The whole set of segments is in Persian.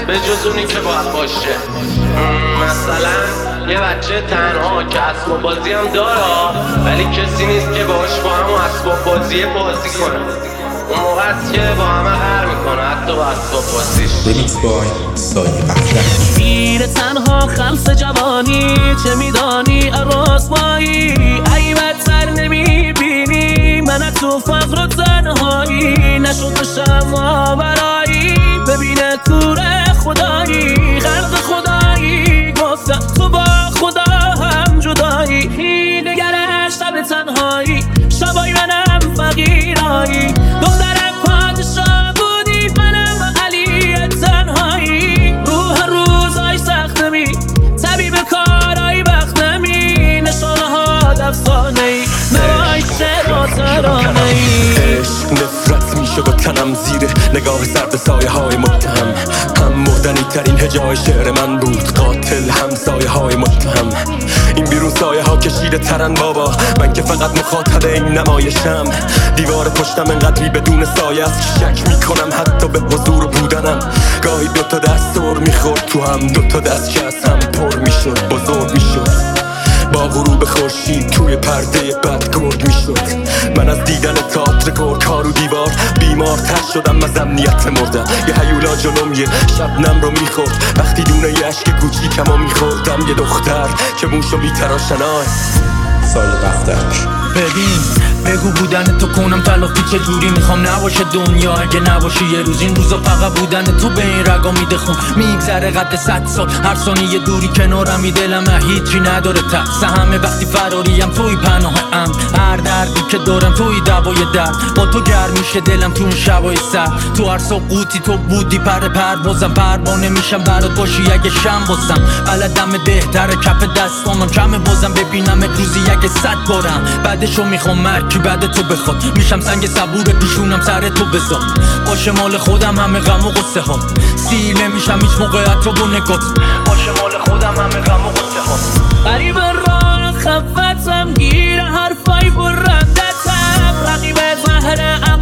به جز اونی که باید باشه. مثلا یه بچه تنها که اسباب بازی هم داره ولی کسی نیست که باهاش با همون اسباب بازی کنه. اون موقع است که با همه قهر میکنه حتی با اسباب بازیش. ریمیکس بای سایه احلام. میره تنها خلص جوانی، چه میدانی رسوایی؟ ای بدتر نمیبینی من تو فقر و تنهایی، نشد بشم ماورایی ببینه کور خدایی، خلق خدایی گفتم تو با خدا هم جدایی. نگره شب تنهایی، شبای منم فقیرایی، دخترم پادشاه بودی منم علی تنهایی. روح روزای سختمی، طبیب کارای وقتمی، نشانه ها افسانه‌ای نوای شعر و ترانه‌ای. عشق نفرت میشه با تنم زیر نگاه سرد سایه های متهم، هم مردنی ترین هجای شعر من بود، قاتل هم سایه های متهم. این بیرون سایه ها کشیده ترن بابا، من که فقط مخاطب این نمایشم. دیوار پشتم انقدری بدون سایه است که شک میکنم حتی به حضور بودنم. گاهی دوتا دست سر میخورد تو هم، دوتا دست که از هم پر میشد بزرگ میشد. با غروب خورشید توی پرده بد گرد میشد. من از دیدن تئاتر گرگ‌ها رو دیوار بیمارتر شدم از امنیت مردم. یه هیولا جلوم یه شبنم رو میخورد، وقتی دونه یه عشق کوچیکمو میخوردم. یه دختر که موشو میتراشنای سایه دفترک. ببین بگو بودن تو کنم تلافی چجوری، میخوام نباشه دنیا اگه نباشه یه روز. این روزا فقط بودن تو به این رگا میده خون، میگذره قد 100 سال هر ثانیه دوری کنارمی، دلم هیچی نداره تقصه همه وقتی فراریم توی پناه ام. هر دردی که دارم توی دوای درد، با تو گرم میشه دلم تو این شبای سر. تو هر سقوطی تو بودی پروازم، پروانه میشم برات باشی اگه شم بازم. بلدم بهتره کف دستامم کمه بازم، ببینم روزی اگه 100 بارم. بعدشو میخوام مرکی بعد تو بخواد، میشم سنگ صبور پیشونم سر تو بذار. باشه مال خودم همه غم و غصه ها، سیله میشم هیچ موقع تو با نگات. باشه مال خودم همه غم و غصه ها. قریب راه خفتم گیر حرفای برندتم، رقیب زهر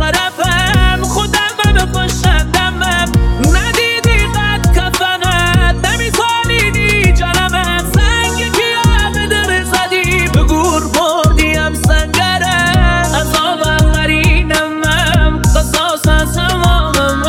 اقربم خودم بکشندمم. ندیدی قد کفنت نمیتونیدی جنمم، سنگ کیا به دل زدی به گور بردیم سنگرم. از آبم قرینمم قصاص از تمامم،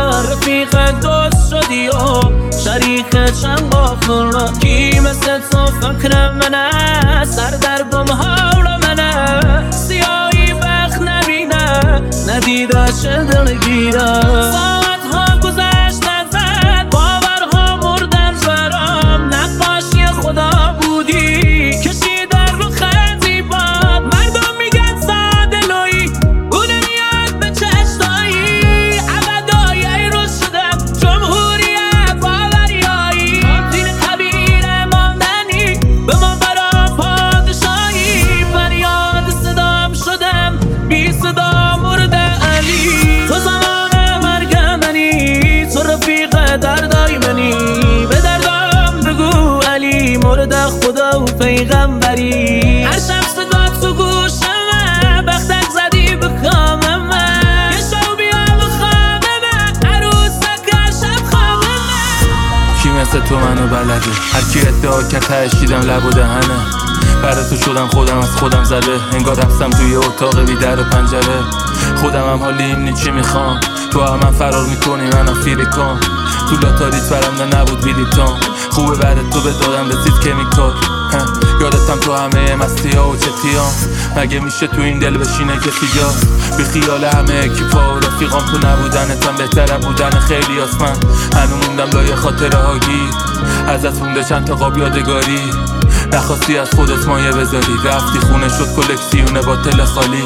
رفیق دوست شدی و شریک چند غافل. کی مثل تو فکر منه، سر در گم حول منه، سیاهی بخت نبینه ندیده چه دلگیره. ساعت ها گذشت نزد باورها مردن برام، نقاشی خدا بودی کشیدن رو خط زیبات. مردم میگن ساده لویی اون میاد به چشتایی، ابدایی رو شدم جمهوریت باوریایی. کانتین خبیر ماندنی به من برام پادشاهی، فریاد صدام شدم بی صدا مرد علی. تو زمان مرگ منی، تو رفیق دردای منی، به دردم بگو علی مرد خدا و پیغمبری. هر شب صدا تو گوشمه، بختک زدی به کاممه، یه شو بیا بخوابمه، عروسک شب خوابمه. کی مثل تو منو بلده، هر کی ادعا که تشیدم لب و دهنه. برای تو شدم خودم از خودم زده، انگار رفتم توی اتاق بی در و پنجره. خودم هم حالی اینی چی میخوام، تو هم من فرار میکنی منم فیلیکام. تو لاتاریت برنده نبود بیلیتام، خوبه بعد تو به دادم رسید کمیکال. یادتم تو همه مستی ها و چتیام، مگه میشه تو این دل بشینه کسی جا؟ بی خیال همه اکیپا و رفیقام تو نبودنتم بهتره بودن خیلی آسمن. هنو موندم لای خاطره ها گیر، ازت مونده چند تا قاب یادگاری. نخواستی از خودت مایه بذاری، رفتی خونه شد کلکسیون باطل خالی.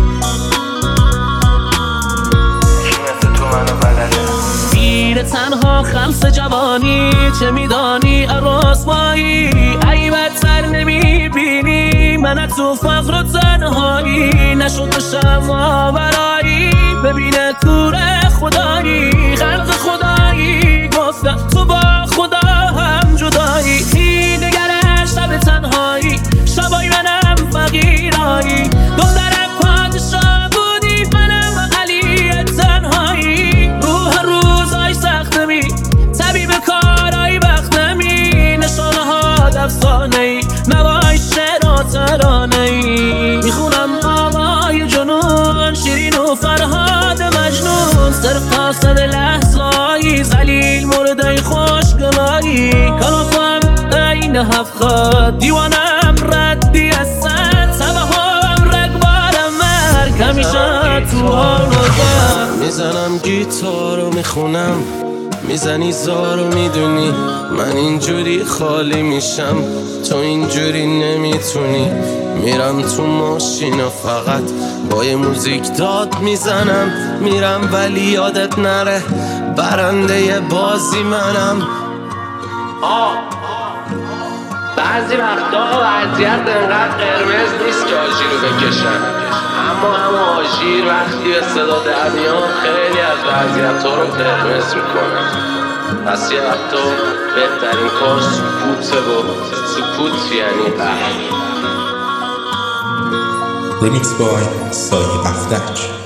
میره تنها خلص جوانی، چه میدانی رسوایی؟ ای بدتر نمیبینی من تو فقر و تنهایی، نشد بشم ماورایی ببینه کور خدایی. خلق خدایی گفتم تو با خدا هم جدایی. نگره شب تنهایی، شبای منم فقیرایی، دخترم پادشاه بودی منم علی تنهایی. روح روزای سختمی، طبیب شیرین و فرهاد مجنون صرف قاصد لحظایی زلیل مردای خوشگلایی کلافم این هفخات دیوانم ردی از سد سبه هم رگبارم مرگ همیشه تو حال و میزنم گیتارو میخونم میزنی زارو میدونی من اینجوری خالی میشم تو اینجوری نمیتونی میرم تو ماشین و فقط با یه موزیک داد میزنم میرم ولی یادت نره برنده بازی منم بعضی وقتا وضعیت انقدر قرمز نیست که آژیر رو بکشن اما هم آژیر وقتی به صدا در میاد خیلی از وضعیت ها رو قرمز میکنن پس یه وقتا بهترین کار سکوته و سکوت یعنی Remix by سایه افتک.